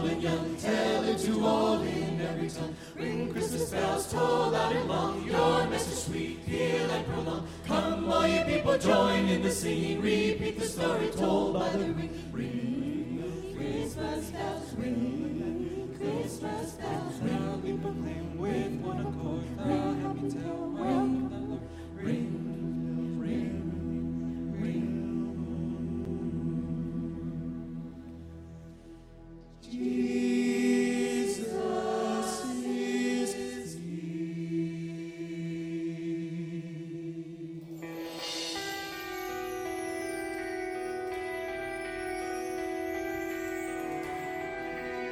and young, tell it to all in every tongue. Ring Christmas bells, toll loud and long, your message sweet, heal and prolong. Come, all ye people, join in the singing, repeat the story told by the ring. Ring Christmas bells, ring Christmas bells, loudly proclaim with one accord the happy tale of the Lord. Ring, ring, ring. Jesus is he.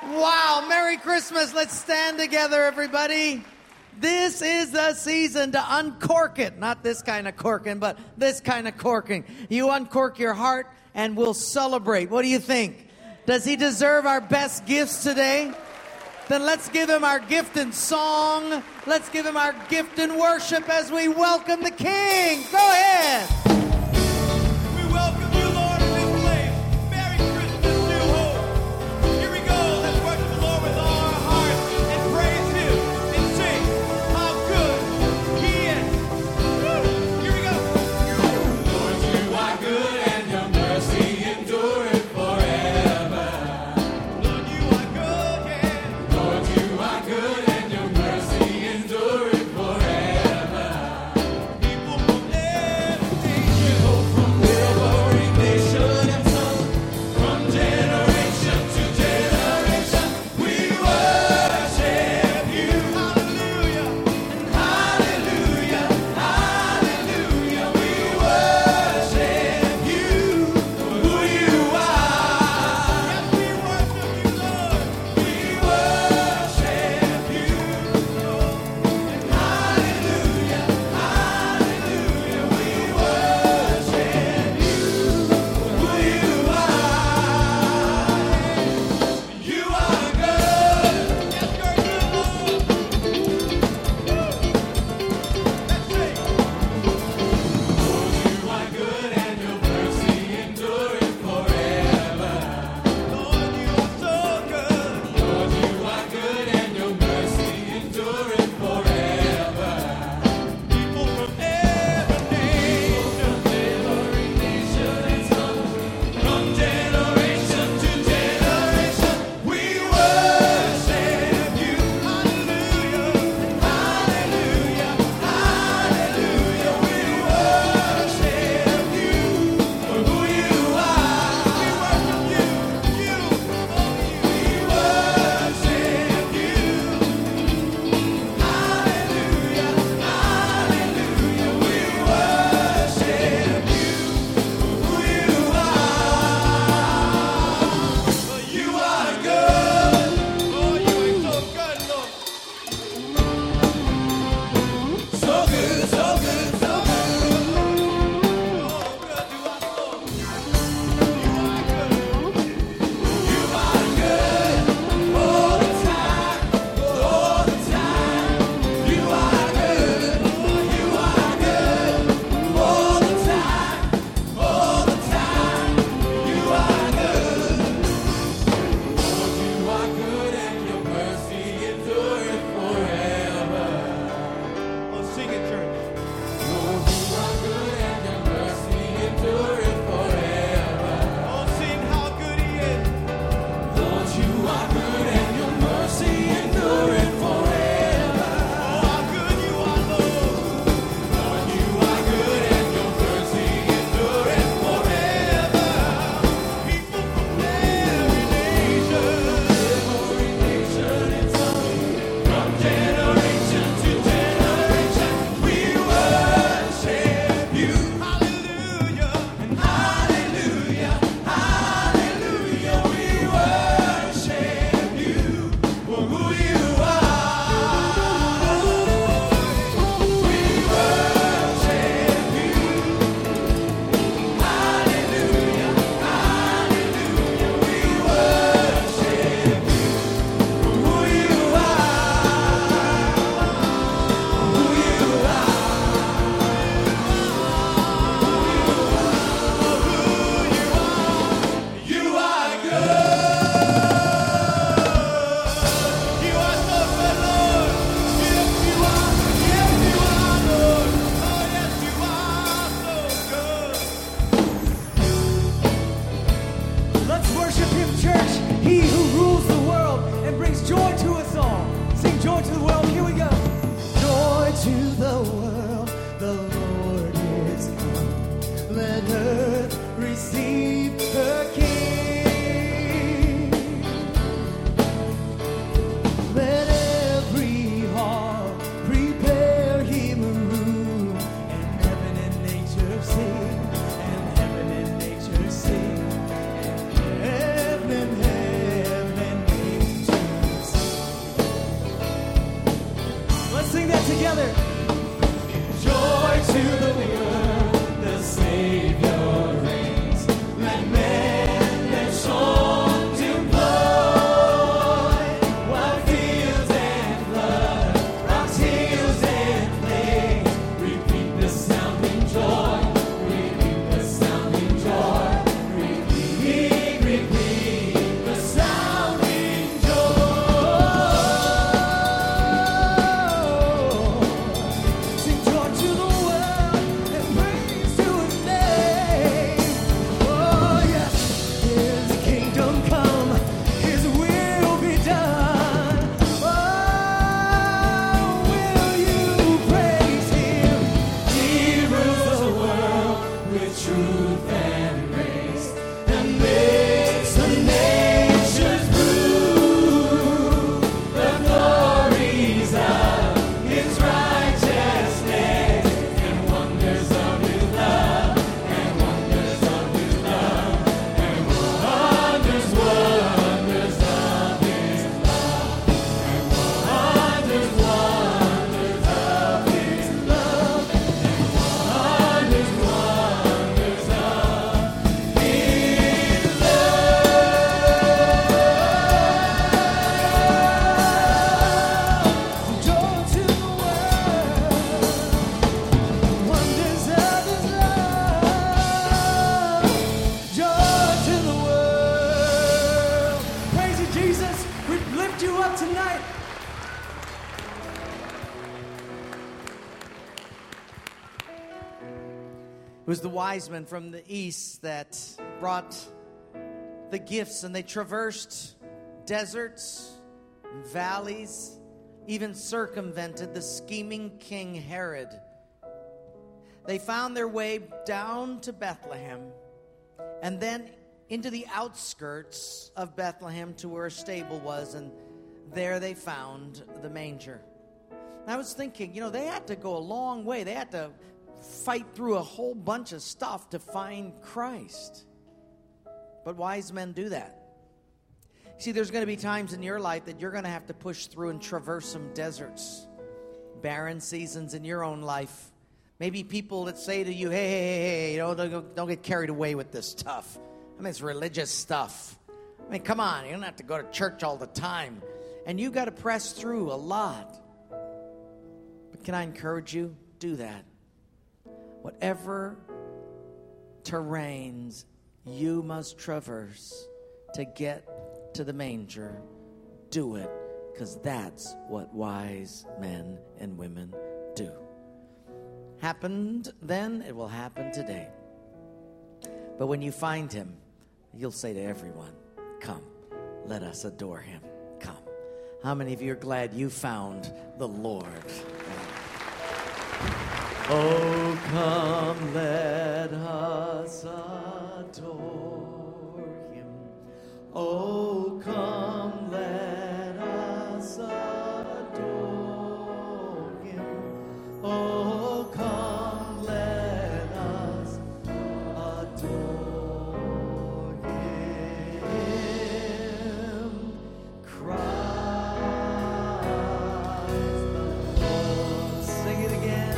Wow, Merry Christmas. Let's stand together, everybody. This is the season to uncork it. Not this kind of corking, but this kind of corking. You uncork your heart and we'll celebrate. What do you think? Does he deserve our best gifts today? Then let's give him our gift in song. Let's give him our gift in worship as we welcome the King. Go ahead. We welcome you, Lord, in this place. Merry Christmas, New Hope. Here we go. Let's worship the Lord with all our hearts and praise him and sing how good he is. Woo! Here we go. Lord, you are good and your mercy endureth forever. Lord, you are good, yeah. Lord, you are good and your mercy endureth forever. People from every you up tonight. It was the wise men from the east that brought the gifts, and they traversed deserts, valleys, even circumvented the scheming King Herod. They found their way down to Bethlehem and then into the outskirts of Bethlehem to where a stable was, and there they found the manger. And I was thinking, they had to go a long way. They had to fight through a whole bunch of stuff to find Christ. But wise men do that. See, there's going to be times in your life that you're going to have to push through and traverse some deserts, barren seasons in your own life. Maybe people that say to you, hey, don't get carried away with this stuff. I mean, it's religious stuff. I mean, come on, you don't have to go to church all the time. And you got to press through a lot. But can I encourage you? Do that. Whatever terrains you must traverse to get to the manger, do it, because that's what wise men and women do. Happened then, it will happen today. But when you find him, you'll say to everyone, come, let us adore him. Come. How many of you are glad you found the Lord? Oh, come, let us adore him. Oh, come, let us adore him. Oh, come, let us adore him. Christ the Lord. Sing it again.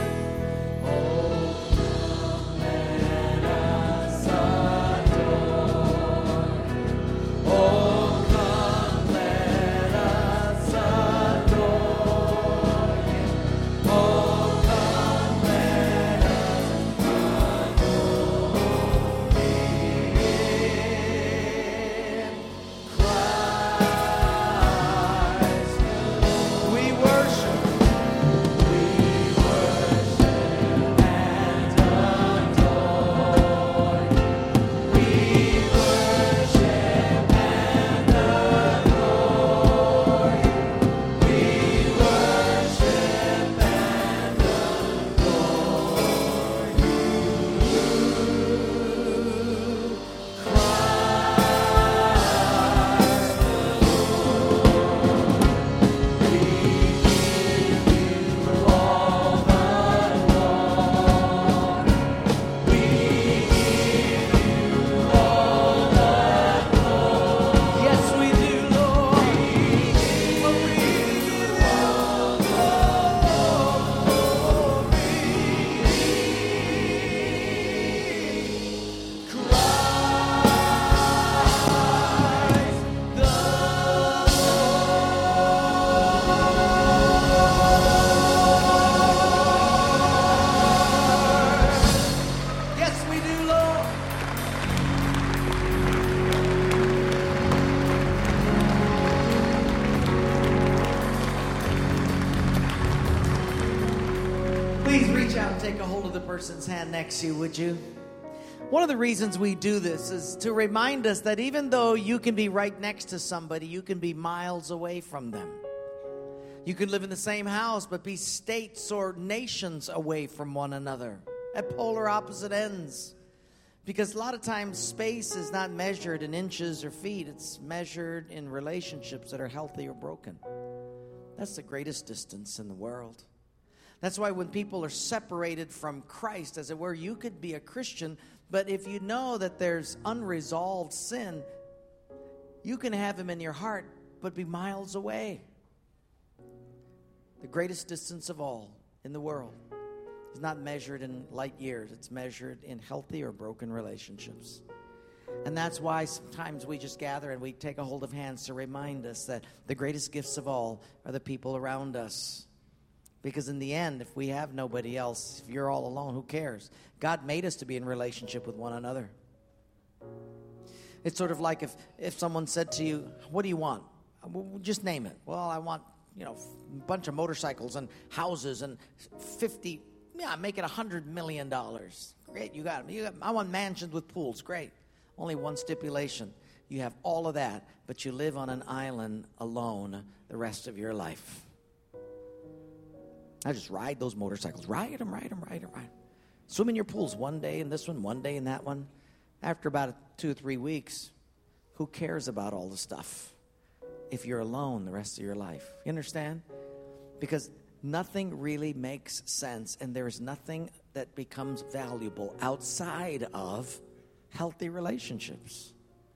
Take a hold of the person's hand next to you, would you? One of the reasons we do this is to remind us that even though you can be right next to somebody, you can be miles away from them. You can live in the same house, but be states or nations away from one another, at polar opposite ends. Because a lot of times space is not measured in inches or feet. It's measured in relationships that are healthy or broken. That's the greatest distance in the world. That's why when people are separated from Christ, as it were, you could be a Christian, but if you know that there's unresolved sin, you can have him in your heart, but be miles away. The greatest distance of all in the world is not measured in light years. It's measured in healthy or broken relationships. And that's why sometimes we just gather and we take a hold of hands to remind us that the greatest gifts of all are the people around us. Because in the end, if we have nobody else, if you're all alone, who cares? God made us to be in relationship with one another. It's sort of like if someone said to you, what do you want? Just name it. Well, I want, a bunch of motorcycles and houses and 50, make it $100 million. Great, you got them. I want mansions with pools. Great. Only one stipulation. You have all of that, but you live on an island alone the rest of your life. I just ride those motorcycles. Ride them. Swim in your pools one day in this one day in that one. After about 2 or 3 weeks, who cares about all the stuff if you're alone the rest of your life? You understand? Because nothing really makes sense, and there is nothing that becomes valuable outside of healthy relationships.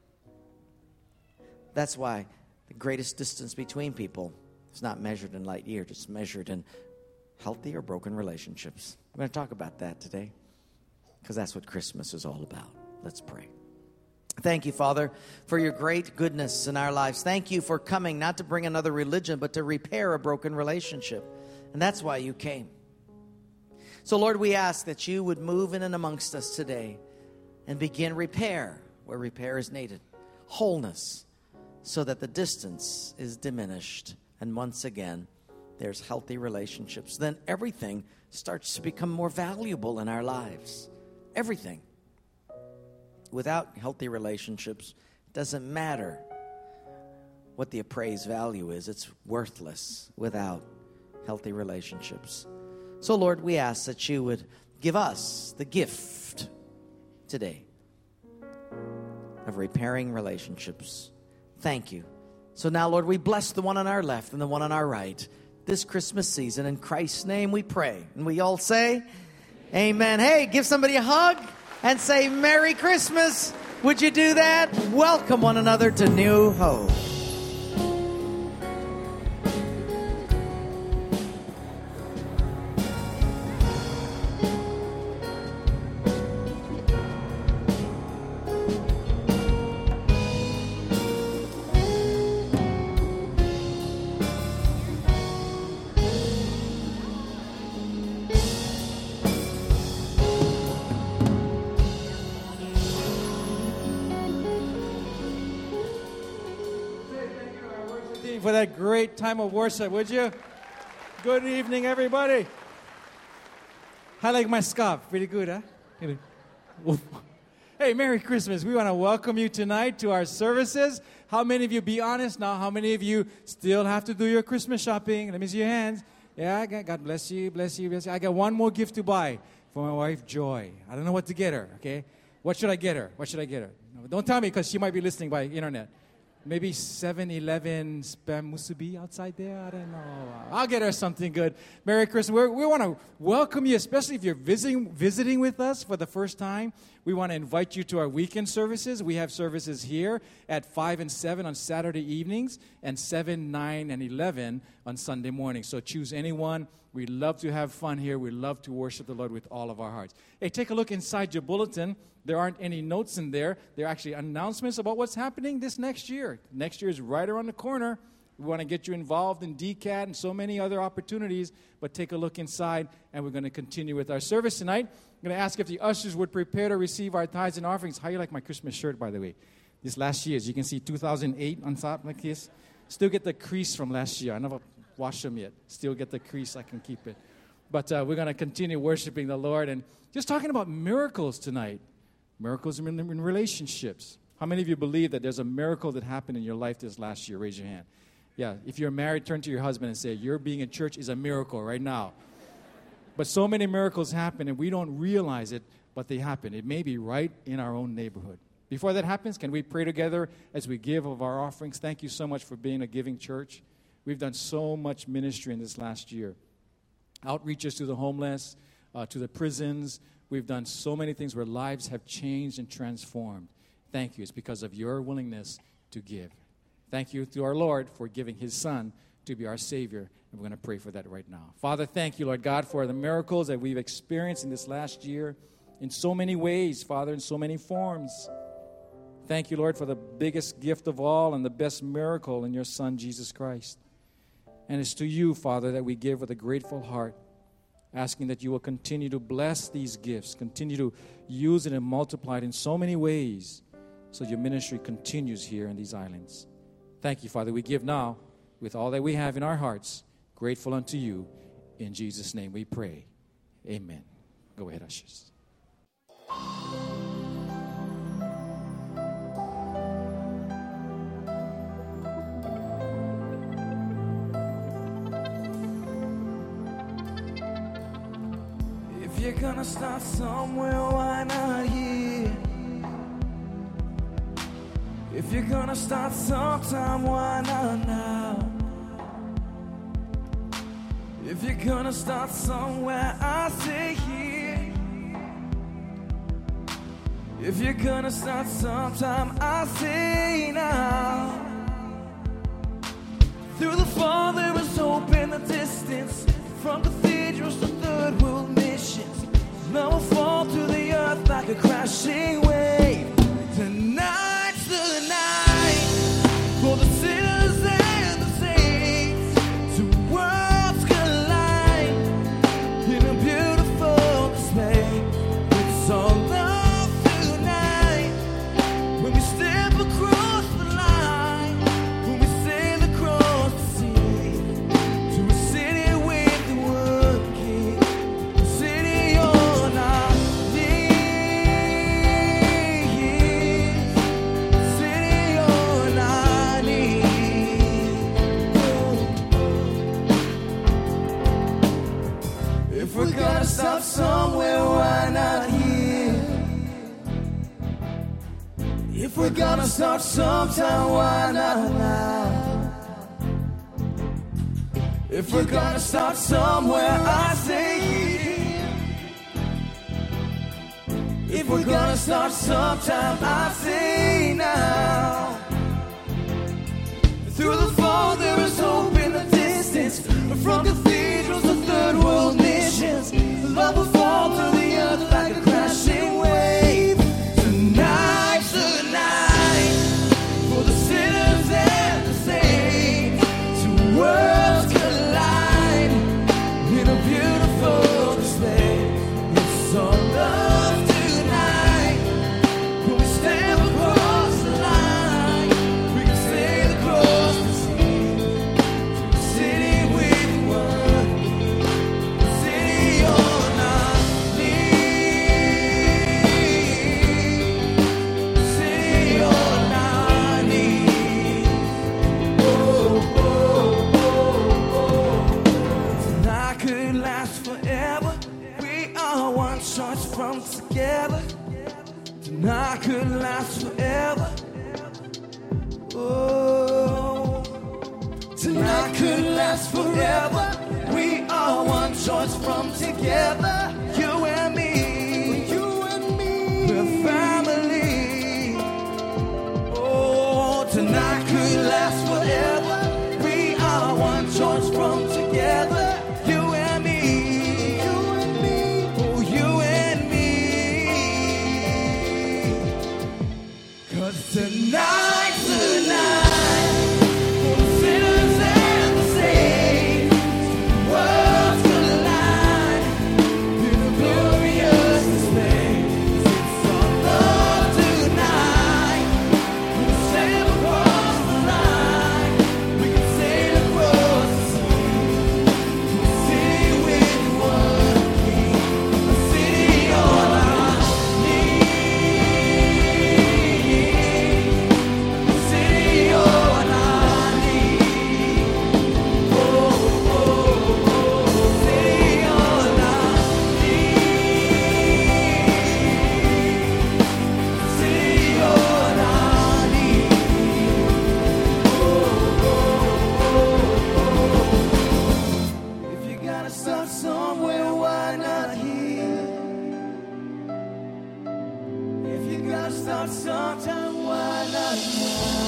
That's why the greatest distance between people is not measured in light years. It's measured in healthy or broken relationships. I'm going to talk about that today because that's what Christmas is all about. Let's pray. Thank you, Father, for your great goodness in our lives. Thank you for coming not to bring another religion, but to repair a broken relationship. And that's why you came. So, Lord, we ask that you would move in and amongst us today and begin repair where repair is needed. Wholeness, so that the distance is diminished. And once again, there's healthy relationships. Then everything starts to become more valuable in our lives. Everything. Without healthy relationships, it doesn't matter what the appraised value is. It's worthless without healthy relationships. So, Lord, we ask that you would give us the gift today of repairing relationships. Thank you. So now, Lord, we bless the one on our left and the one on our right this Christmas season. In Christ's name we pray. And we all say, amen. Hey, give somebody a hug and say, Merry Christmas. Would you do that? Welcome one another to New Hope. For that great time of worship, would you? Good evening, everybody. I like my scarf. Pretty good, huh? Hey, Merry Christmas. We want to welcome you tonight to our services. How many of you, be honest now, how many of you still have to do your Christmas shopping? Let me see your hands. Yeah, God bless you, bless you, bless you. I got one more gift to buy for my wife, Joy. I don't know what to get her, okay? What should I get her? No, don't tell me because she might be listening by internet. Maybe 7-Eleven spam musubi outside there. I don't know. I'll get her something good. Merry Christmas. We want to welcome you, especially if you're visiting with us for the first time. We want to invite you to our weekend services. We have services here at 5 and 7 on Saturday evenings and 7, 9, and 11 on Sunday morning. So choose anyone. We love to have fun here. We love to worship the Lord with all of our hearts. Hey, take a look inside your bulletin. There aren't any notes in there. There are actually announcements about what's happening this next year. Next year is right around the corner. We want to get you involved in DCAT and so many other opportunities. But take a look inside, and we're going to continue with our service tonight. I'm going to ask if the ushers would prepare to receive our tithes and offerings. How you like my Christmas shirt, by the way? This last year, as you can see, 2008 on top like this. Still get the crease from last year. I never washed them yet. Still get the crease. I can keep it. But we're going to continue worshiping the Lord and just talking about miracles tonight. Miracles in relationships. How many of you believe that there's a miracle that happened in your life this last year? Raise your hand. Yeah, if you're married, turn to your husband and say, your being in church is a miracle right now. But so many miracles happen, and we don't realize it, but they happen. It may be right in our own neighborhood. Before that happens, can we pray together as we give of our offerings? Thank you so much for being a giving church. We've done so much ministry in this last year. Outreaches to the homeless, to the prisons. We've done so many things where lives have changed and transformed. Thank you. It's because of your willingness to give. Thank you to our Lord for giving His Son to be our Savior. And we're going to pray for that right now. Father, thank you, Lord God, for the miracles that we've experienced in this last year in so many ways, Father, in so many forms. Thank you, Lord, for the biggest gift of all and the best miracle in your Son, Jesus Christ. And it's to you, Father, that we give with a grateful heart, asking that you will continue to bless these gifts, continue to use it and multiply it in so many ways so your ministry continues here in these islands. Thank you, Father. We give now with all that we have in our hearts, grateful unto you. In Jesus' name we pray. Amen. Go ahead, ushers. If you're gonna start somewhere, why not here? If you're gonna start sometime, why not now? If you're gonna start somewhere, I say here. If you're gonna start sometime, I say now. Through the fall there is hope in the distance. From cathedrals to third world missions, love will fall to the earth like a crashing wave. Tonight's the night for the sinners and the saints. Two worlds collide in a beautiful display. It's all love tonight when we step across the line, when we sail across the sea to a city with the one king, a city on our knees, a city on our knees. If we're gonna stop somewhere, why not here? If we're gonna start sometime, why not now? If we're gonna start somewhere, I say here. If we're gonna start sometime, I say now. Through the fall there is hope in the distance. From cathedrals to third world missions, love will fall to the earth like a crashing wave. Tonight's the night for the sinners and the saints. Two worlds collide in a beautiful display. It's all love tonight when we step across the line. We can sail across the sea to a city with one, a city on our knees, a city on our knees. Oh, oh, oh, oh. Tonight could last forever. We are one choice from together. Tonight could last forever. Oh, tonight could last forever. We are one choice from together. You and me, we're family. Oh, tonight could last forever. We are one choice from together. You and me, oh, you and me. 'Cause tonight's the night for the sinners and the saints. Worlds collide in a glorious display. It's all love tonight. We can sail across the line. We can sail across the sea to a city with one king, a city on our knees, a city on our knees. Oh, oh, oh, city on our knees, city on our knees. If you gotta start somewhere, why not here? If you gotta start sometime, why not now?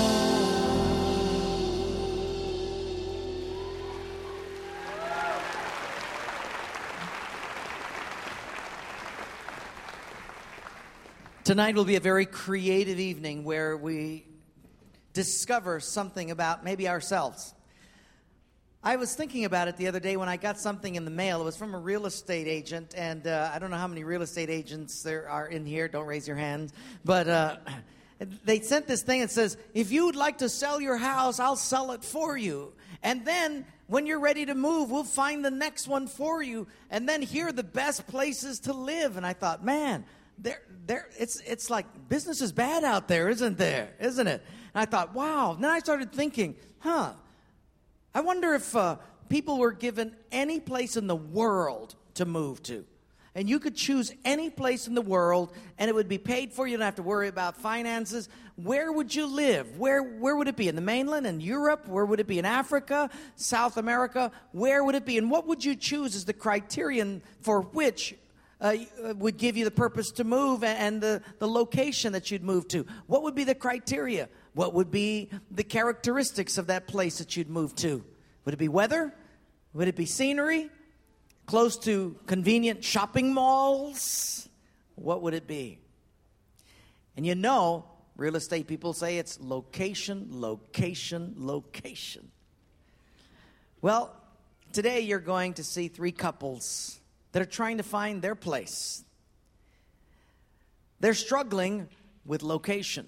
Tonight will be a very creative evening where we discover something about maybe ourselves. I was thinking about it the other day when I got something in the mail. It was from a real estate agent, and I don't know how many real estate agents there are in here. Don't raise your hands. But they sent this thing that says, if you would like to sell your house, I'll sell it for you. And then when you're ready to move, we'll find the next one for you. And then here are the best places to live. And I thought, man, it's like business is bad out there, isn't it? And I thought, wow. And then I started thinking, I wonder if people were given any place in the world to move to. And you could choose any place in the world, and it would be paid for. You don't have to worry about finances. Where would you live? Where would it be? In the mainland, in Europe? Where would it be? In Africa? South America? Where would it be? And what would you choose as the criterion for which would give you the purpose to move and the location that you'd move to? What would be the criteria? What would be the characteristics of that place that you'd move to? Would it be weather? Would it be scenery? Close to convenient shopping malls? What would it be? And you know, real estate people say it's location, location, location. Well, today you're going to see 3 couples that are trying to find their place. They're struggling with location.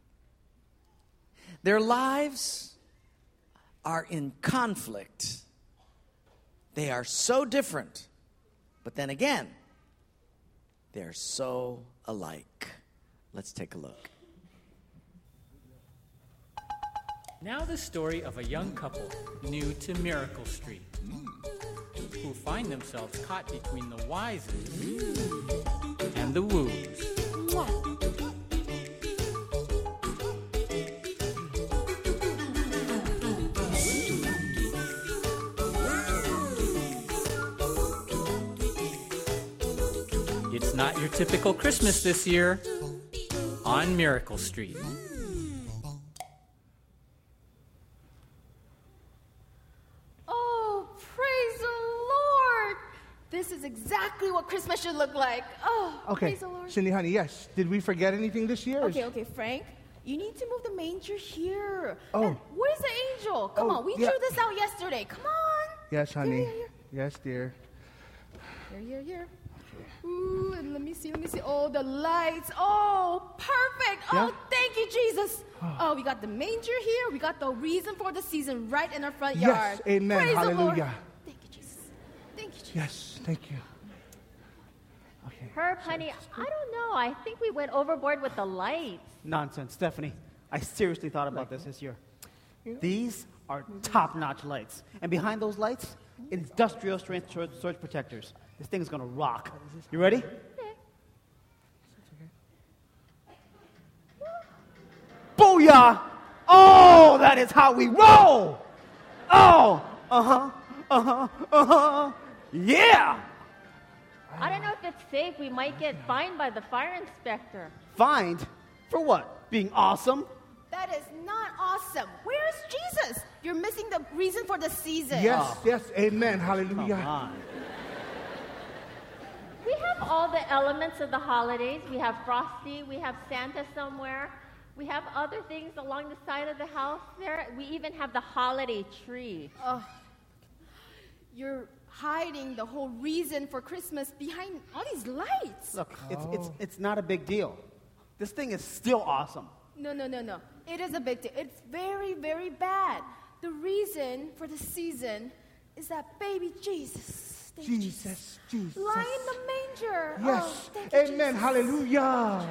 Their lives are in conflict. They are so different, but then again, they're so alike. Let's take a look. Now the story of a young couple new to Miracle Street who find themselves caught between the whys and the woos. It's not your typical Christmas this year on Miracle Street. Oh, praise the Lord! This is exactly what Christmas should look like. Oh, Okay, praise the Lord. Cindy, honey, yes. Did we forget anything this year? Okay, Frank. You need to move the manger here. Oh. And where's the angel? Come Oh, on, we yeah. drew this out yesterday. Come on. Yes, honey. Here. Yes, dear. Here. Ooh, and let me see. Oh, the lights. Oh, perfect. Yeah? Oh, thank you, Jesus. Oh, we got the manger here. We got the reason for the season right in our front Yes, yard. amen. Praise the Lord. Hallelujah. Thank you, Jesus. Thank you, Jesus. Yes, thank you. Okay. Herb, honey, I don't know. I think we went overboard with the lights. Nonsense, Stephanie. I seriously thought about this year. These are top-notch lights. And behind those lights, industrial strength surge protectors. This thing's gonna rock. You ready? Booyah! Oh, that is how we roll! Oh, yeah! I don't know if it's safe. We might get fined by the fire inspector. Fined? For what? Being awesome? That is not awesome. Where's Jesus? You're missing the reason for the season. Yes, yes, amen. Hallelujah. Come on. We have all the elements of the holidays. We have Frosty. We have Santa somewhere. We have other things along the side of the house there. We even have the holiday tree. You're hiding the whole reason for Christmas behind all these lights. Look, it's not a big deal. This thing is still awesome. No. It is a big deal. It's very, very bad. The reason for the season is that baby Jesus. Thank you, Jesus. Lying in the manger. Yes, Oh, thank you, amen. Jesus. Hallelujah.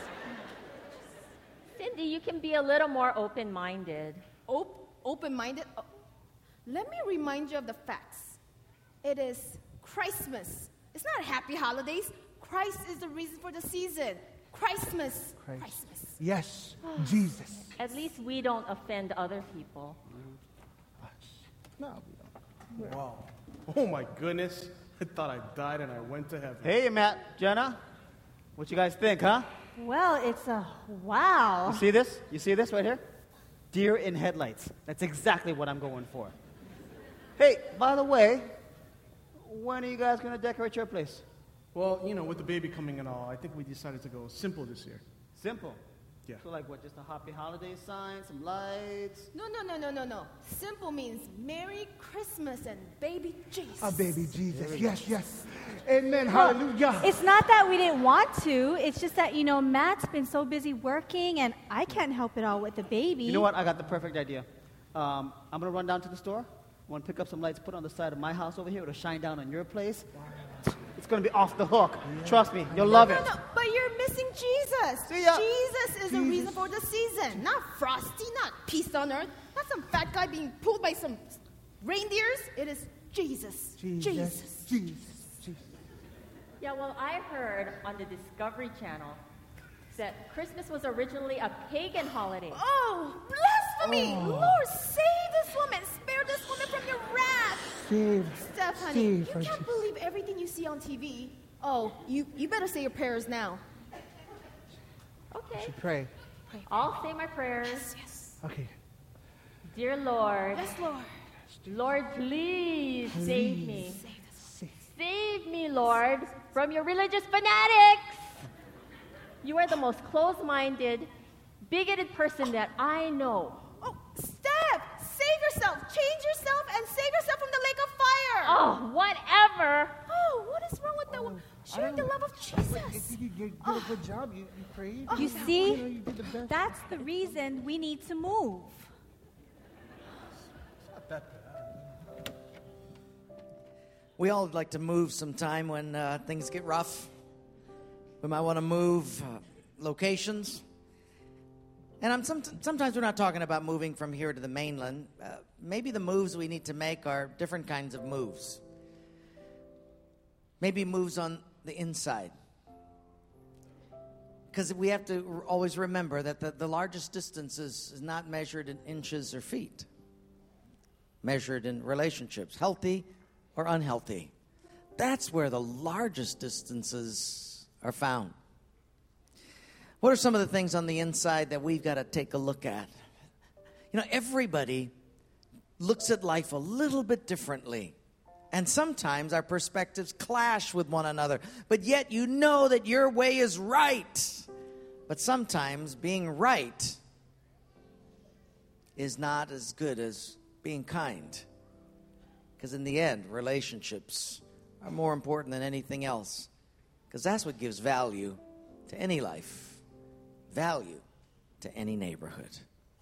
Cindy, you can be a little more open-minded. Open-minded? Oh. Let me remind you of the facts. It is Christmas. It's not happy holidays. Christ is the reason for the season. Christmas. Yes, Jesus. At least we don't offend other people. No, we don't. Wow. Oh my goodness. I thought I died and I went to heaven. Hey, Matt, Jenna, what you guys think, huh? Well, it's a wow. You see this? You see this right here? Deer in headlights. That's exactly what I'm going for. Hey, by the way, when are you guys going to decorate your place? Well, with the baby coming and all, I think we decided to go simple this year. Simple. Yeah. So like what, just a happy holiday sign, some lights? No. Simple means Merry Christmas and baby Jesus. A baby Jesus. Yes. Amen. Hallelujah. It's not that we didn't want to. It's just that, Matt's been so busy working, and I can't help it all with the baby. You know what? I got the perfect idea. I'm going to run down to the store. I want to pick up some lights, put on the side of my house over here. It'll shine down on your place. It's going to be off the hook. Trust me. You'll love it. No, but you're missing Jesus. See ya. Jesus is the reason for the season. Not Frosty, not peace on earth. Not some fat guy being pulled by some reindeers. It is Jesus. Jesus. Yeah, well, I heard on the Discovery Channel that Christmas was originally a pagan holiday. Oh, blasphemy! Lord, save this woman. Spare this woman from your wrath. Steph, honey, you can't believe everything you see on TV. Oh, you better say your prayers now. Okay. Should pray. I'll say my prayers. Yes. Okay. Dear Lord. Yes, Lord. Lord, please save me. Save me, Lord, from your religious fanatics. You are the most closed-minded, bigoted person that I know. Oh, Steph, save yourself. Change yourself and save yourself from the lake of fire. Oh, whatever. Oh, what is wrong with the sharing the love of Jesus? You did a good job. You prayed. You see? You did the best. That's the reason we need to move. We all like to move sometime when things get rough. We might want to move locations. And sometimes we're not talking about moving from here to the mainland. Maybe the moves we need to make are different kinds of moves. Maybe moves on the inside. Because we have to always remember that the largest distance is not measured in inches or feet. Measured in relationships, healthy or unhealthy. That's where the largest distances are found. What are some of the things on the inside that we've got to take a look at? Everybody looks at life a little bit differently. And sometimes our perspectives clash with one another. But yet you know that your way is right. But sometimes being right is not as good as being kind. Because in the end, relationships are more important than anything else. Because that's what gives value to any life, value to any neighborhood.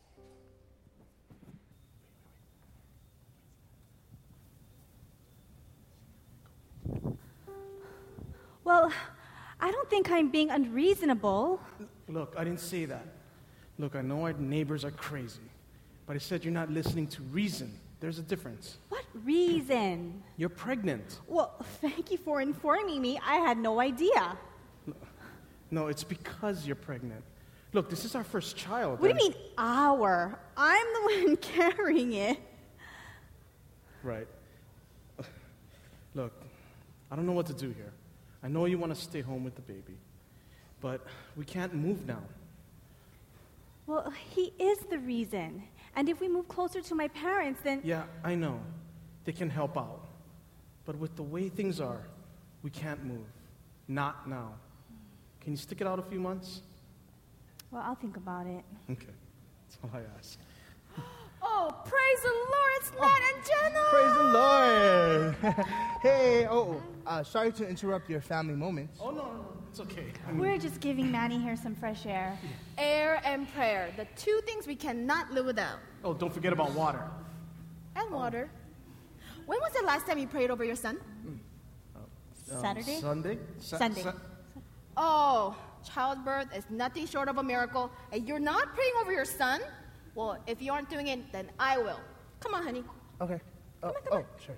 Well, I don't think I'm being unreasonable. Look, I didn't say that. Look, I know our neighbors are crazy, but I said you're not listening to reason. There's a difference. What reason? You're pregnant. Well, thank you for informing me. I had no idea. No, it's because you're pregnant. Look, this is our first child. What do you mean, our? I'm the one carrying it. Right. Look, I don't know what to do here. I know you want to stay home with the baby, but we can't move now. Well, he is the reason. And if we move closer to my parents, then... Yeah, I know. They can help out. But with the way things are, we can't move. Not now. Can you stick it out a few months? Well, I'll think about it. Okay. That's all I ask. Oh, praise the Lord. It's Matt and Jenna. Praise the Lord. Hey, sorry to interrupt your family moments. Oh, no. It's okay. We're just giving Manny here some fresh air. Air and prayer. The two things we cannot live without. Oh, don't forget about water. And water. When was the last time you prayed over your son? Saturday? Sunday? Sunday. Oh, childbirth is nothing short of a miracle. And you're not praying over your son? Well, if you aren't doing it, then I will. Come on, honey. Okay. Come on. Sure.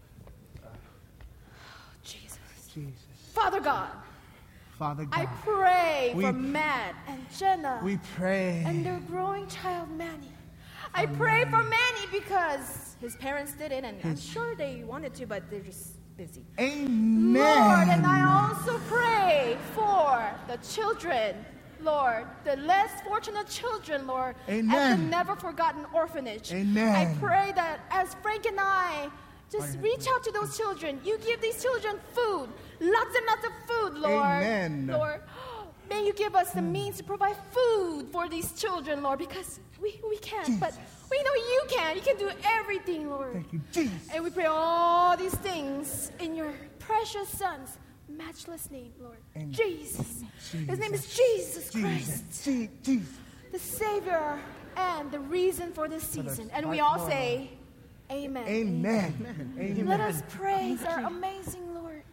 Jesus. Father God. God. I pray for Matt and Jenna. We pray. And their growing child, Manny. I pray for Manny because his parents did it, and I'm sure they wanted to, but they're just busy. Amen. Lord, and I also pray for the children, Lord, the less fortunate children, Lord, Amen. at the never forgotten orphanage. Amen. I pray that as Frank and I just reach out to those children, you give these children food, lots and lots of food, Lord. Amen. Lord, May you give us the means to provide food for these children, Lord, because we can't, but we know you can. You can do everything, Lord. Thank you, Jesus. And we pray all these things in your precious Son's matchless name, Lord. Amen. Jesus. His name is Jesus Christ, Jesus. the Savior and the reason for this season. And we all say, Amen. Amen. Amen. Let us praise our amazing Lord.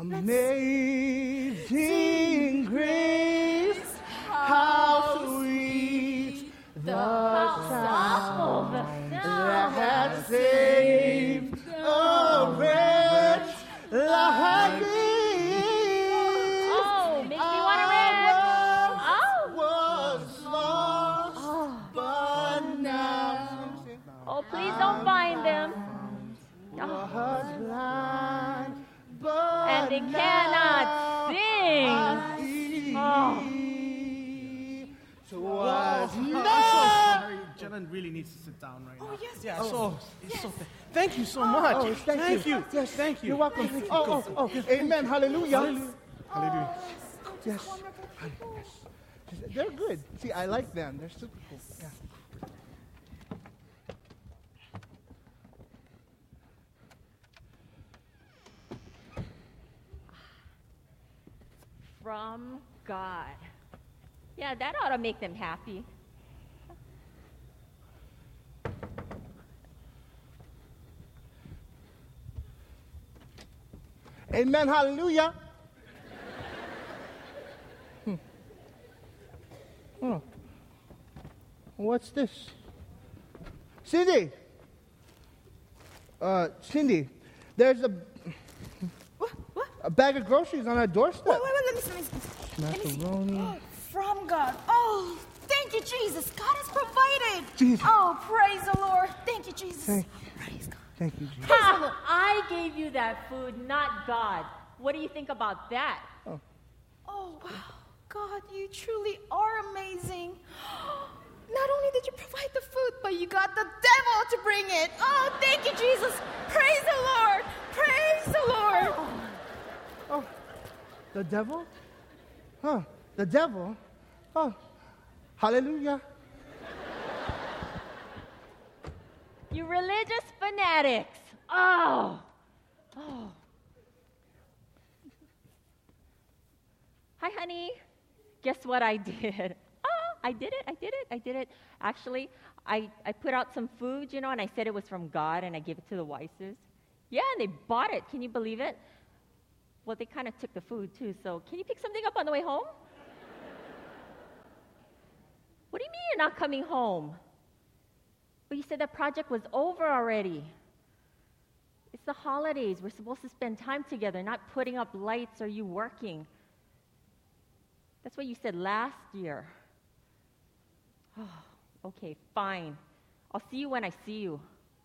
Amazing grace, how sweet the sound that saved a wretch like me. Oh, makes me want to rant. Was lost, but now Oh, please don't bind them. was blind, And they cannot sing. Oh. was I'm so not. sorry. Jenna really needs to sit down right now. Oh, yes. Yeah, thank you so much. Thank you. Yes, Thank you. You're welcome. Oh, amen. Hallelujah. Hallelujah. Yes. They're good. See, I like them. They're super cool. Yeah. From God. Yeah, that ought to make them happy. Amen. Hallelujah. Oh. What's this? Cindy. Cindy, there's a bag of groceries on our doorstep. Wait, let me see. Macaroni. Oh, from God. Oh, thank you, Jesus. God has provided. Jesus. Oh, praise the Lord. Thank you, Jesus. Praise God. Thank you, Jesus. Ha! I gave you that food, not God. What do you think about that? Oh, wow. God, you truly are amazing. Not only did you provide the food, but you got the devil to bring it. Oh, thank you, Jesus. Praise the Lord. Praise the Lord. Oh, the devil? Huh, the devil? Oh, hallelujah. You religious fanatics. Oh. Hi, honey. Guess what I did? I did it. Actually, I put out some food, and I said it was from God, and I gave it to the Weisses. Yeah, and they bought it. Can you believe it? Well, they kind of took the food, too, so can you pick something up on the way home? What do you mean you're not coming home? Well, you said that project was over already. It's the holidays. We're supposed to spend time together, not putting up lights or you working. That's what you said last year. Oh, okay, fine. I'll see you when I see you.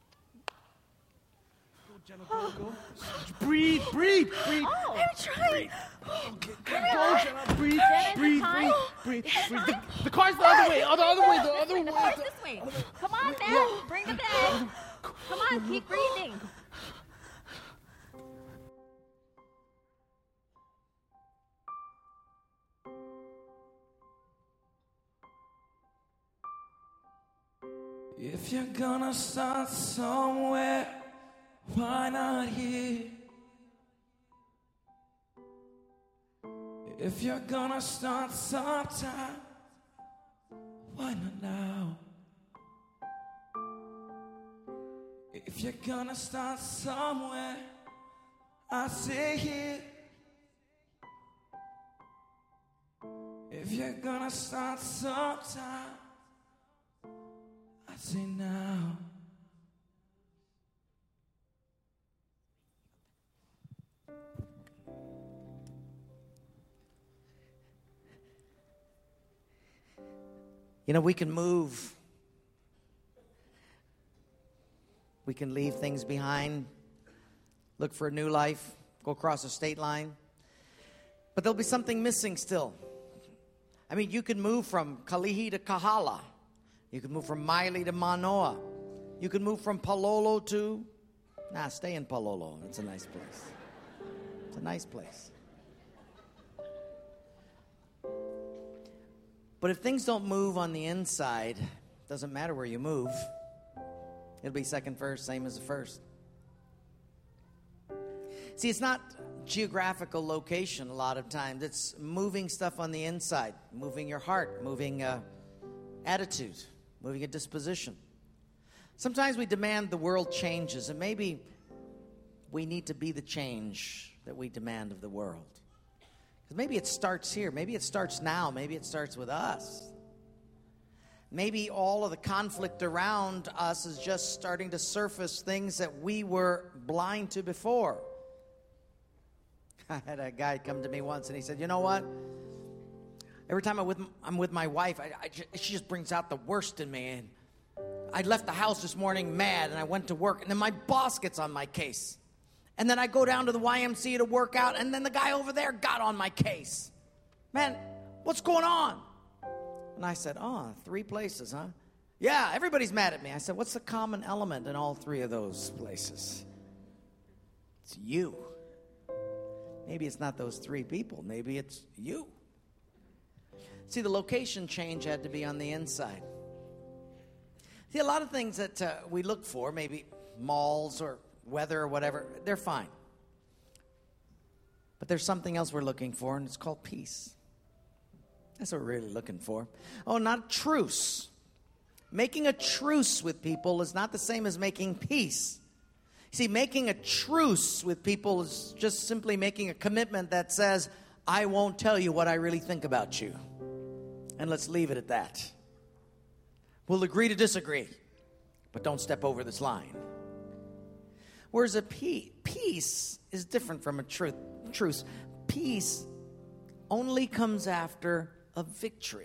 Go, Jenna, go. Breathe. Oh, I'm trying. Go, Jenna, breathe. The car's the other way. The other way. The car's this way. Come on, man. Bring the bag. Come on, keep breathing. If you're gonna start somewhere, why not here? If you're gonna start sometime, why not now? If you're gonna start somewhere, I say here. If you're gonna start sometime, I say now. We can move. We can leave things behind, look for a new life, go across a state line. But there'll be something missing still. You can move from Kalihi to Kahala. You can move from Miley to Manoa. You can move from Palolo to... stay in Palolo. It's a nice place. But if things don't move on the inside, doesn't matter where you move. It'll be second first, same as the first. See, it's not geographical location a lot of times. It's moving stuff on the inside, moving your heart, moving attitude, moving a disposition. Sometimes we demand the world changes, and maybe we need to be the change that we demand of the world. Because maybe it starts here. Maybe it starts now. Maybe it starts with us. Maybe all of the conflict around us is just starting to surface things that we were blind to before. I had a guy come to me once and he said, you know what? Every time I'm with my wife, she just brings out the worst in me. And I left the house this morning mad and I went to work and then my boss gets on my case. And then I go down to the YMCA to work out and then the guy over there got on my case. Man, what's going on? And I said, 3 places, huh? Yeah, everybody's mad at me. I said, what's the common element in all 3 of those places? It's you. Maybe it's not those 3 people. Maybe it's you. See, the location change had to be on the inside. See, a lot of things that we look for, maybe malls or weather or whatever, they're fine. But there's something else we're looking for, and it's called peace. That's what we're really looking for. Oh, not a truce. Making a truce with people is not the same as making peace. See, making a truce with people is just simply making a commitment that says, I won't tell you what I really think about you. And let's leave it at that. We'll agree to disagree, but don't step over this line. Whereas a peace is different from a truce. Peace only comes after a victory.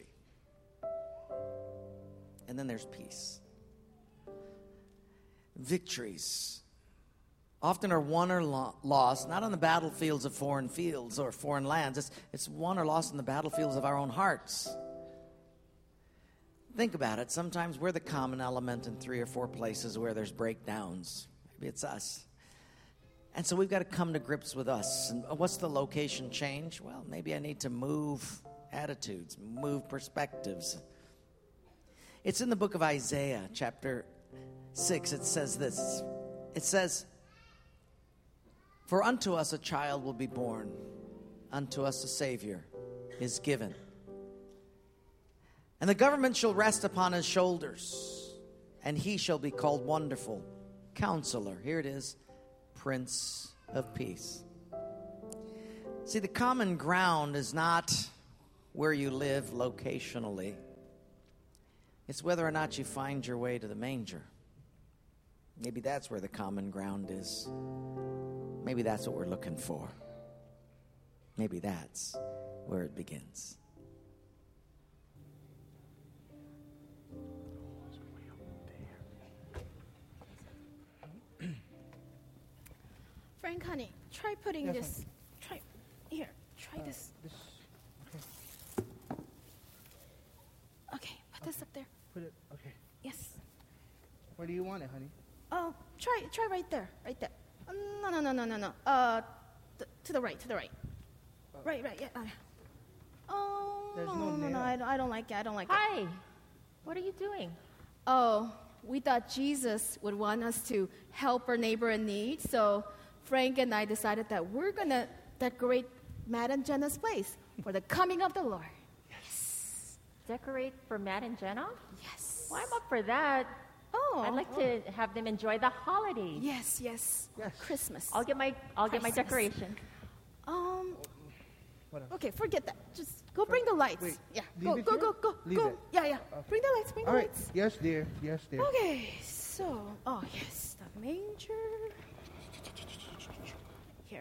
And then there's peace. Victories often are won or lost, not on the battlefields of foreign fields or foreign lands. It's won or lost in the battlefields of our own hearts. Think about it. Sometimes we're the common element in 3 or 4 places where there's breakdowns. Maybe it's us. And so we've got to come to grips with us. And what's the location change? Well, maybe I need to move attitudes, move perspectives. It's in the book of Isaiah, chapter 6. It says this. It says, for unto us a child will be born, unto us a Savior is given. And the government shall rest upon his shoulders, and he shall be called Wonderful Counselor. Here it is, Prince of Peace. See, the common ground is not where you live locationally. It's whether or not you find your way to the manger. Maybe that's where the common ground is. Maybe that's what we're looking for. Maybe that's where it begins. Frank, honey, try putting this. Try this. Okay, put this up there. Put it, okay. Yes. Where do you want it, honey? Oh, try right there, right there. No. To the right. Right, yeah. Oh, There's no nail. no, I don't like it. Hi. What are you doing? Oh, we thought Jesus would want us to help our neighbor in need, so Frank and I decided that we're going to decorate Matt and Jenna's place for the coming of the Lord. Yes. Decorate for Matt and Jenna? Yes. Well, I'm up for that. Oh. I'd like to have them enjoy the holidays. Yes. Christmas. I'll get my decoration. Whatever. Okay, forget that. Just go bring the lights. Wait, yeah. leave Go. it here? Leave it. Yeah. Bring the lights. All right. Yes, dear. Okay, so, yes, the manger. Here.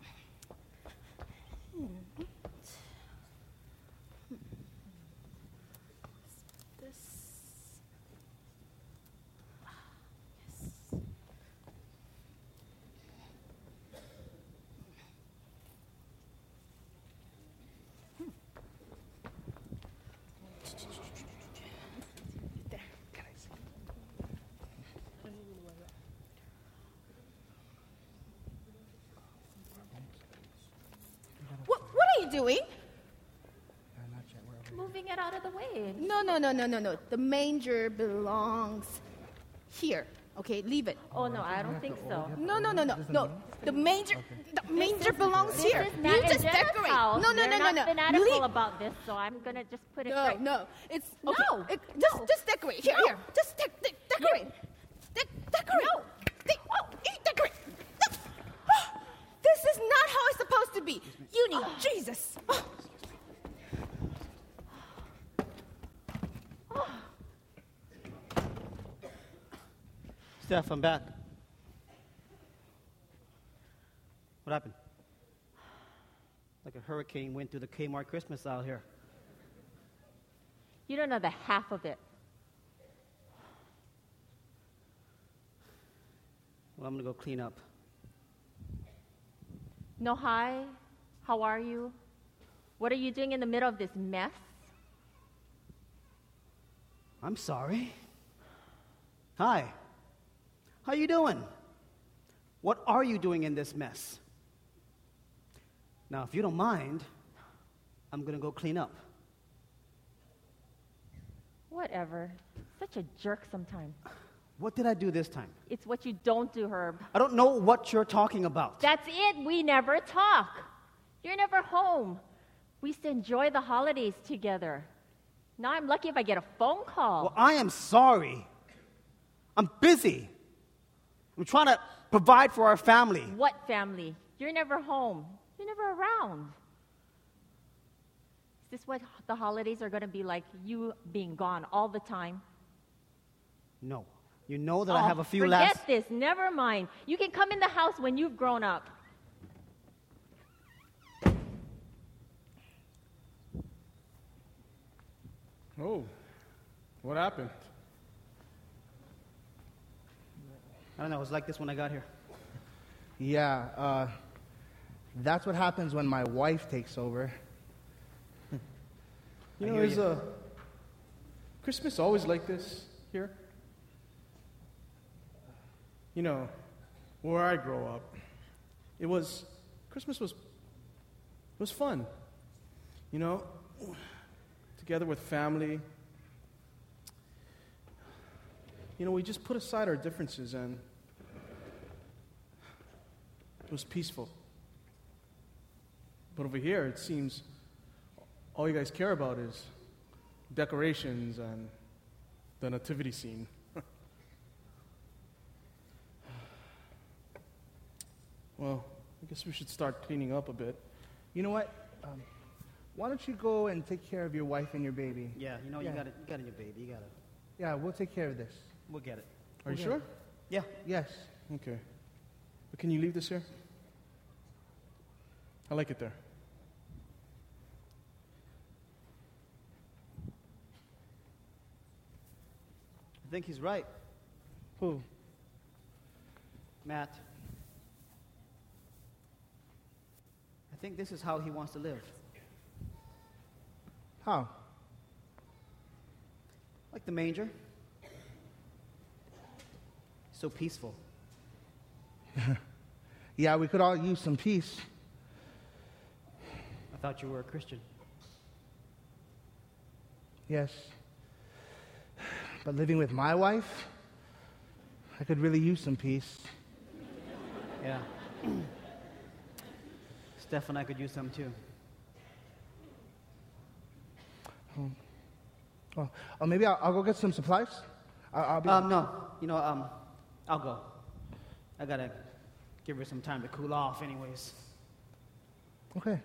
This. Yes. There. What are you doing? Moving it out of the way. No. The manger belongs here. Okay, leave it. Oh, no, I don't think so. No. The manger belongs This here. is You Matt and just Jenna's decorate. house. No. They're not fanatical Leave. about this, so I'm going to just put it right. No. It's okay. No. Just decorate. Here. Just decorate. Decorate. No. Decorate. No. This is not how it's supposed to be. You need Jesus. Steph, I'm back. What happened? Like a hurricane went through the Kmart Christmas aisle here. You don't know the half of it. Well, I'm going to go clean up. No, hi. How are you? What are you doing in the middle of this mess? I'm sorry. Hi. How you doing? What are you doing in this mess? Now, if you don't mind, I'm going to go clean up. Whatever. Such a jerk sometimes. What did I do this time? It's what you don't do, Herb. I don't know what you're talking about. That's it. We never talk. You're never home. We used to enjoy the holidays together. Now I'm lucky if I get a phone call. Well, I am sorry. I'm busy. I'm trying to provide for our family. What family? You're never home. You're never around. Is this what the holidays are going to be like, you being gone all the time? No. You know that I have a few forget last... this. Never mind. You can come in the house when you've grown up. Oh, what happened? I don't know. It was like this when I got here. Yeah, that's what happens when my wife takes over. You know, is Christmas always like this here? You know, where I grow up, Christmas was fun. You know, together with family. You know, we just put aside our differences and it was peaceful. But over here, it seems all you guys care about is decorations and the nativity scene. Well, I guess we should start cleaning up a bit. You know what? Why don't you go and take care of your wife and your baby? Yeah, you know, you got it in your baby. You got it. Yeah, we'll take care of this. We'll get it. Are you sure? Yeah. Yes. Okay. But can you leave this here? I like it there. I think he's right. Who? Matt. I think this is how he wants to live. How? Like the manger. So peaceful. Yeah, we could all use some peace. I thought you were a Christian. Yes. But living with my wife, I could really use some peace. Yeah. Steph and I could use some too. Oh, maybe I'll go get some supplies. I'll be... No. You know, I'll go. I gotta give her some time to cool off anyways. Okay.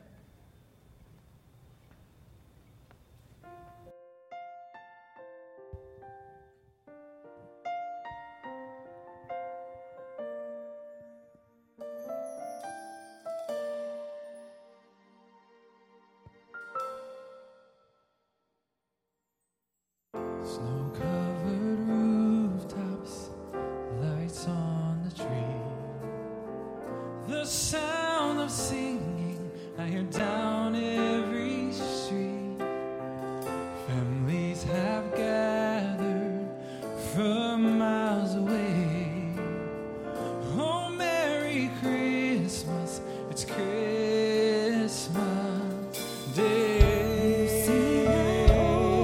Snow-covered rooftops, lights on the tree. The sound of singing I hear down every street. Families have gathered from miles away. Oh, Merry Christmas, it's Christmas Day. You see that old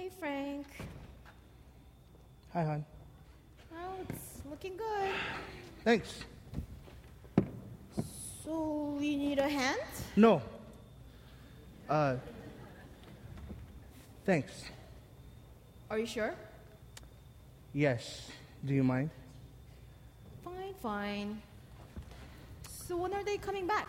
Hey, Frank. Hi, hon. Well, it's looking good. Thanks. So, you need a hand? No. Thanks. Are you sure? Yes. Do you mind? Fine, fine. So, when are they coming back?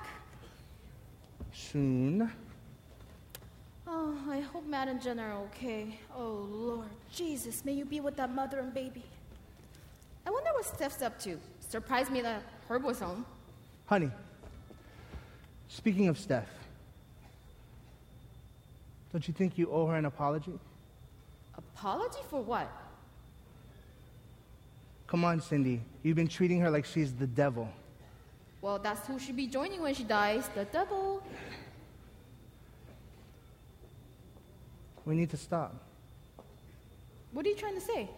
Soon. Oh, I hope Matt and Jen are okay. Oh, Lord Jesus, may you be with that mother and baby. I wonder what Steph's up to. Surprised me that Herb was home. Honey, speaking of Steph, don't you think you owe her an apology? Apology for what? Come on, Cindy. You've been treating her like she's the devil. Well, that's who should be joining when she dies, the devil. We need to stop. What are you trying to say?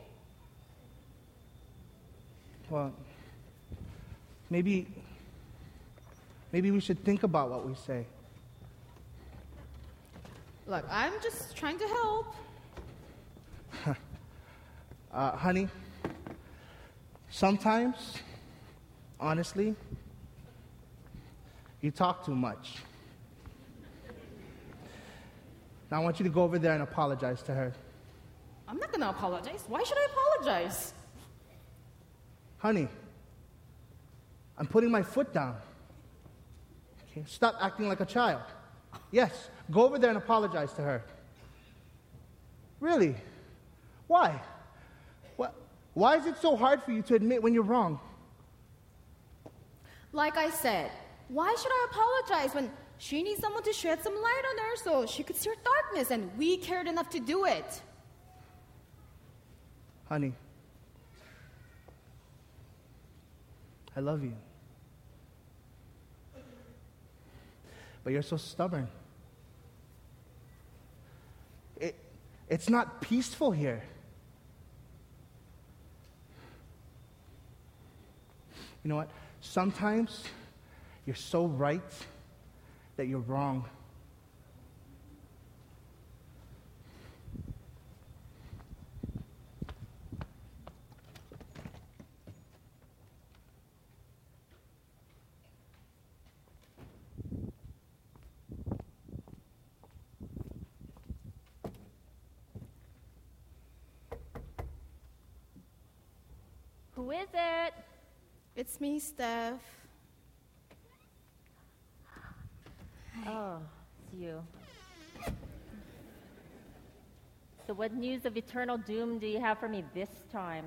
Well, maybe we should think about what we say. Look, I'm just trying to help. Honey, sometimes, honestly, you talk too much. Now I want you to go over there and apologize to her. I'm not going to apologize. Why should I apologize? Honey, I'm putting my foot down. Okay, stop acting like a child. Yes, go over there and apologize to her. Really? Why? Why is it so hard for you to admit when you're wrong? Like I said, why should I apologize when she needs someone to shed some light on her so she could see her darkness, and we cared enough to do it? Honey, I love you. But you're so stubborn. It's not peaceful here. You know what? Sometimes you're so right that you're wrong. Who is it? It's me, Steph. Oh, it's you. So what news of eternal doom do you have for me this time?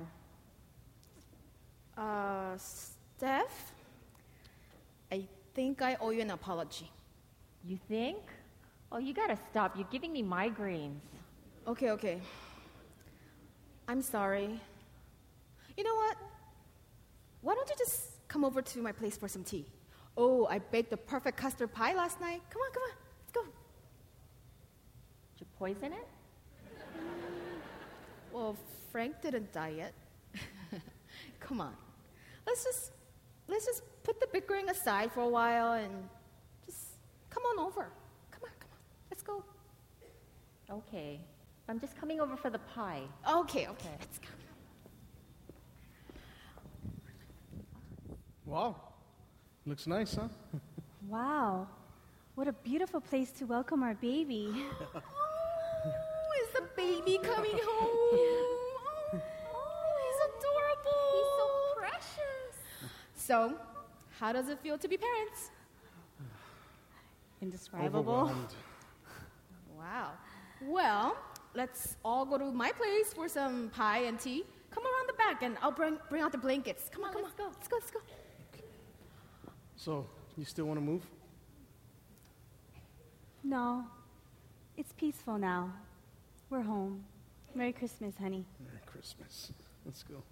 Steph, I think I owe you an apology. You think? Oh, you gotta stop. You're giving me migraines. Okay. I'm sorry. You know what? Why don't you just come over to my place for some tea? Oh, I baked the perfect custard pie last night. Come on, let's go. Did you poison it? Well, Frank didn't die yet. Come on. Let's just put the bickering aside for a while and just come on over. Come on. Let's go. Okay. I'm just coming over for the pie. Okay. Let's go. Wow. Looks nice, huh? Wow. What a beautiful place to welcome our baby. Oh, is the baby coming home? He's adorable. He's so precious. So, how does it feel to be parents? Indescribable. Overwhelmed. Wow. Well, let's all go to my place for some pie and tea. Come around the back and I'll bring out the blankets. Come on. Let's go. So, you still want to move? No, it's peaceful now. We're home. Merry Christmas, honey. Merry Christmas. Let's go.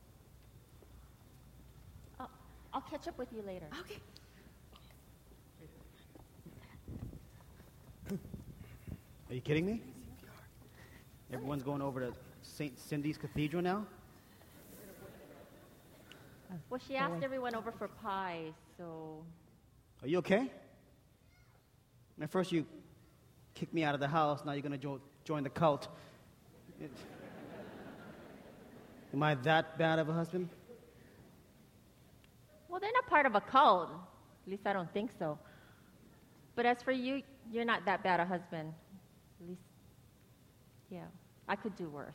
I'll catch up with you later. Okay. Are you kidding me? Everyone's going over to St. Cindy's Cathedral now? Well, she asked everyone over for pie, so... Are you okay? At first you kicked me out of the house, now you're going to join the cult. Am I that bad of a husband? Well, they're not part of a cult. At least I don't think so. But as for you, you're not that bad a husband. At least, yeah, I could do worse.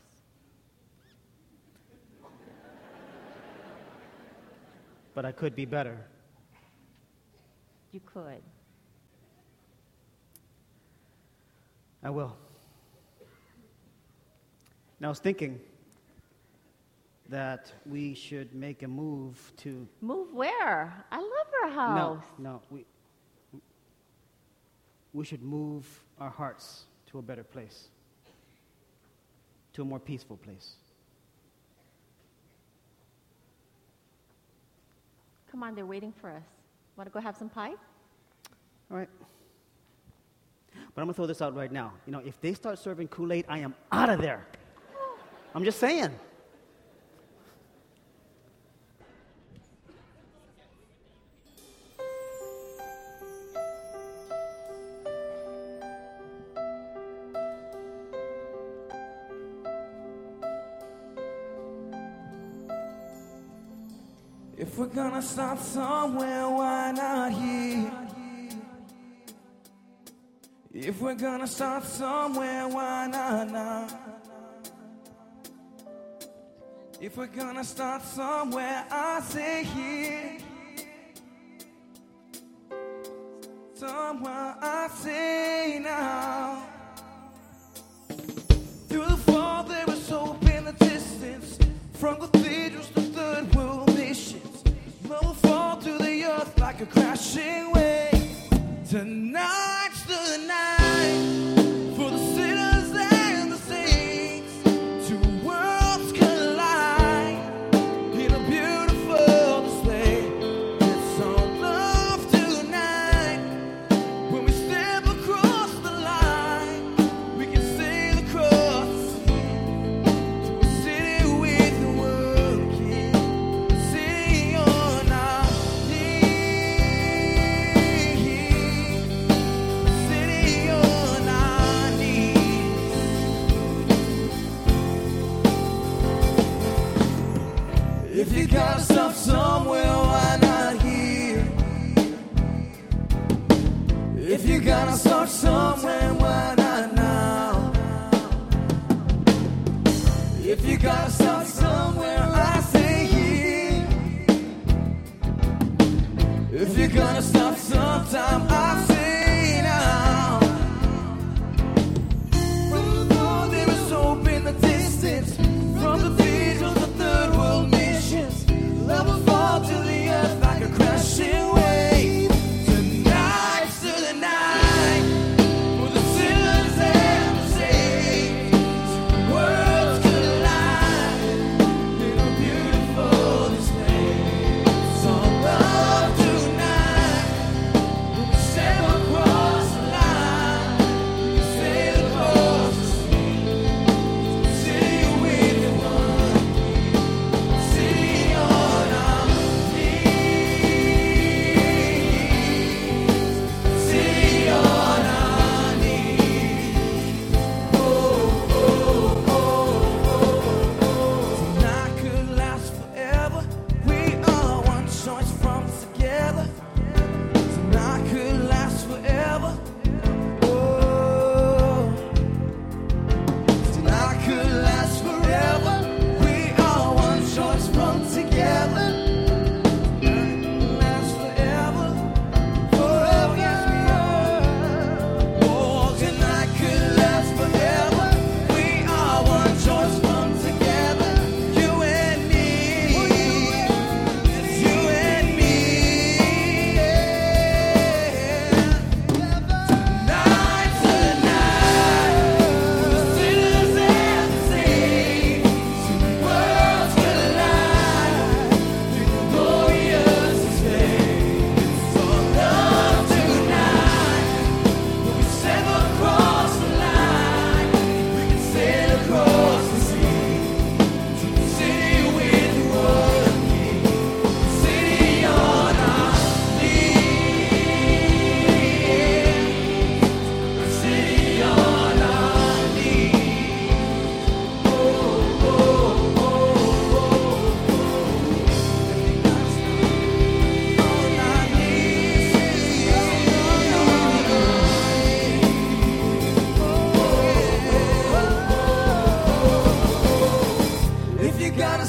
But I could be better. You could. I will. And I was thinking that we should make a move to... Move where? I love our house. No, we should move our hearts to a better place, to a more peaceful place. Come on, they're waiting for us. Want to go have some pie? All right. But I'm going to throw this out right now. You know, if they start serving Kool-Aid, I am out of there. I'm just saying. If we're gonna start somewhere, why not here? If we're gonna start somewhere, why not now? If we're gonna start somewhere, I say here. Somewhere, I say now. Through the fall, there is hope in the distance. From cathedrals to third world missions, love will fall to the earth like a crashing wave. Tonight's the night for the sinners and the saints. Two worlds collide in a beautiful display. It's our love tonight. When we step across the line, we can sail across the sea to a city with the world king. City on our city on our knees. If you gotta stop somewhere, why not here? If you gotta start somewhere, why not now? If you gotta start somewhere, I say here. If you're gonna stop sometime, I say now. From the door, there is hope in the distance. From the cathedrals to third world missions, love will fall to the earth like a crashing wave. Tonight's the night for the sinners and the saints. Two worlds collide in a beautiful display. It's our love tonight. When we step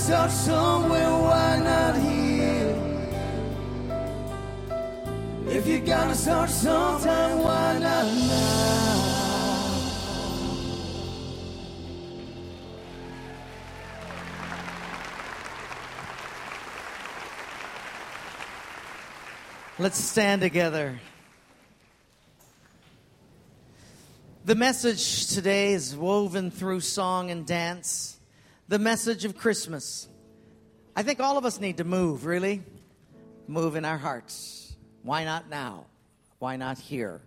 start somewhere, why not here? If you gotta start sometime, why not now? Let's stand together. The message today is woven through song and dance. The message of Christmas. I think all of us need to move, really. Move in our hearts. Why not now? Why not here?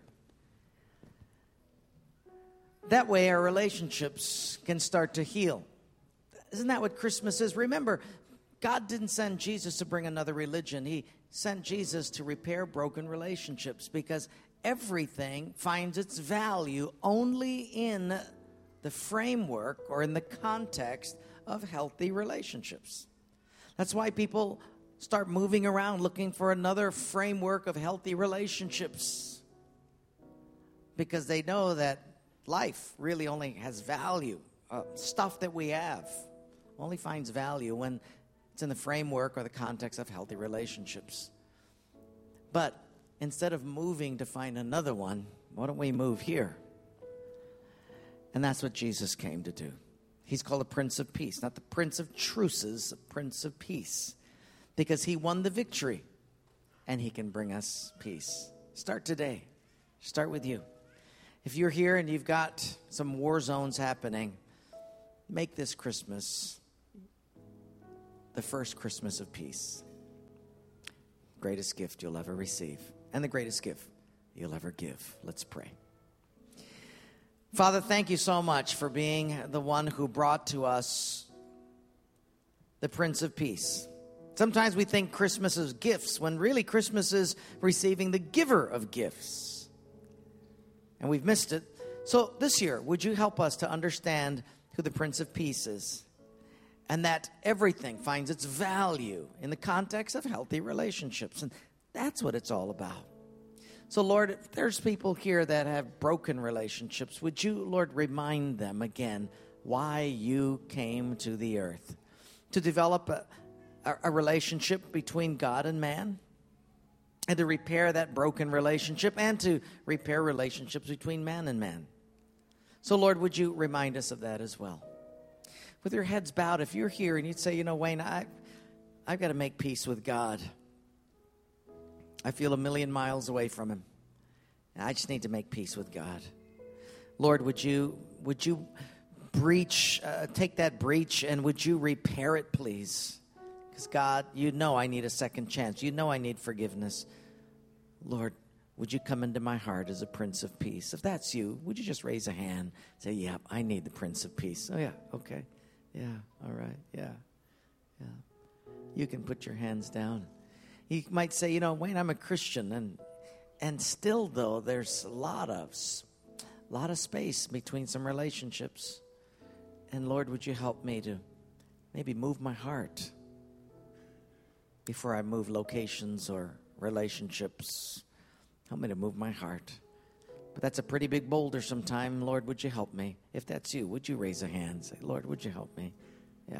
That way our relationships can start to heal. Isn't that what Christmas is? Remember, God didn't send Jesus to bring another religion. He sent Jesus to repair broken relationships, because everything finds its value only in the framework or in the context of healthy relationships. That's why people start moving around looking for another framework of healthy relationships, because they know that life really only has value. Stuff that we have only finds value when it's in the framework or the context of healthy relationships. But instead of moving to find another one, why don't we move here? And that's what Jesus came to do. He's called the Prince of Peace, not the Prince of Truces, the Prince of Peace, because he won the victory and he can bring us peace. Start today. Start with you. If you're here and you've got some war zones happening, make this Christmas the first Christmas of peace. Greatest gift you'll ever receive, and the greatest gift you'll ever give. Let's pray. Father, thank you so much for being the one who brought to us the Prince of Peace. Sometimes we think Christmas is gifts, when really Christmas is receiving the giver of gifts. And we've missed it. So this year, would you help us to understand who the Prince of Peace is? And that everything finds its value in the context of healthy relationships. And that's what it's all about. So, Lord, if there's people here that have broken relationships, would you, Lord, remind them again why you came to the earth? To develop a relationship between God and man, and to repair that broken relationship, and to repair relationships between man and man. So, Lord, would you remind us of that as well? With your heads bowed, if you're here and you'd say, you know, Wayne, I've got to make peace with God. I feel 1,000,000 miles away from him. And I just need to make peace with God. Lord, would you take that breach, and would you repair it, please? Because God, you know I need a second chance. You know I need forgiveness. Lord, would you come into my heart as a Prince of Peace? If that's you, would you just raise a hand? Say, yeah, I need the Prince of Peace. Oh, yeah, okay. Yeah, all right, yeah. You can put your hands down. You might say, you know, Wayne, I'm a Christian, and still, though, there's a lot of space between some relationships. And Lord, would you help me to maybe move my heart before I move locations or relationships? Help me to move my heart. But that's a pretty big boulder sometime. Lord, would you help me? If that's you, would you raise a hand? Say, Lord, would you help me? Yeah.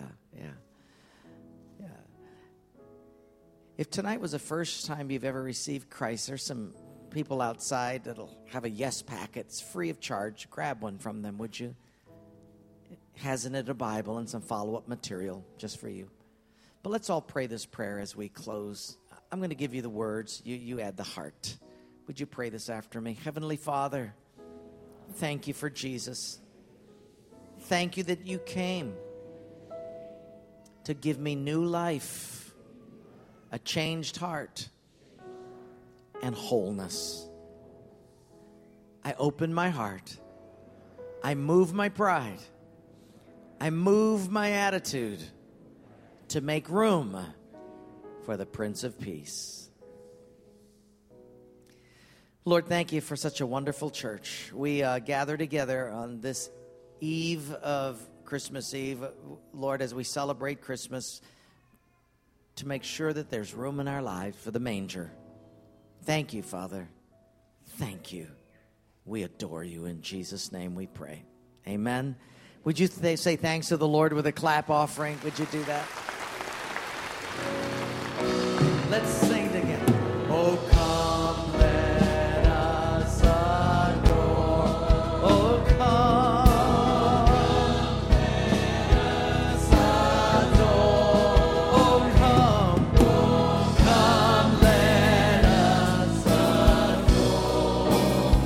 If tonight was the first time you've ever received Christ, there's some people outside that'll have a yes packet. It's free of charge. Grab one from them, would you? It has in it a Bible and some follow-up material just for you. But let's all pray this prayer as we close. I'm going to give you the words. You add the heart. Would you pray this after me? Heavenly Father, thank you for Jesus. Thank you that you came to give me new life, a changed heart, and wholeness. I open my heart. I move my pride. I move my attitude to make room for the Prince of Peace. Lord, thank you for such a wonderful church. We gather together on this eve of Christmas Eve, Lord, as we celebrate Christmas, to make sure that there's room in our lives for the manger. Thank you, Father. Thank you. We adore you. In Jesus' name we pray. Amen. Would you say thanks to the Lord with a clap offering? Would you do that? Let's sing it again. Oh, come, let us adore. Oh, come, let us adore. Oh, come, let us adore.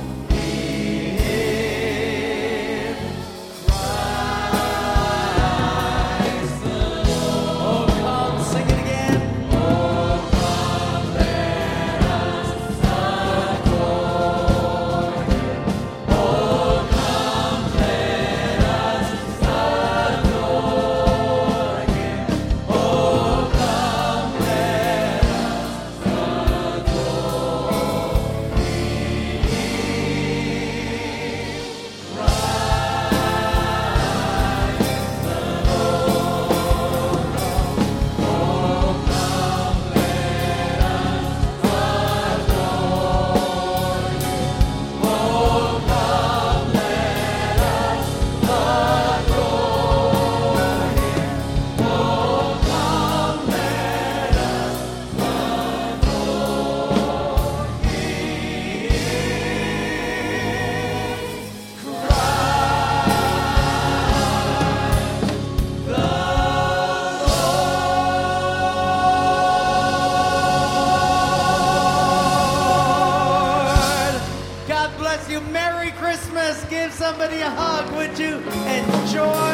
Him, Christ the Lord. Oh, come, sing it again. Oh, come, let us adore Him. Oh, come, let us adore Him. Oh, come, let us God bless you. Merry Christmas. Give somebody a hug, would you? Enjoy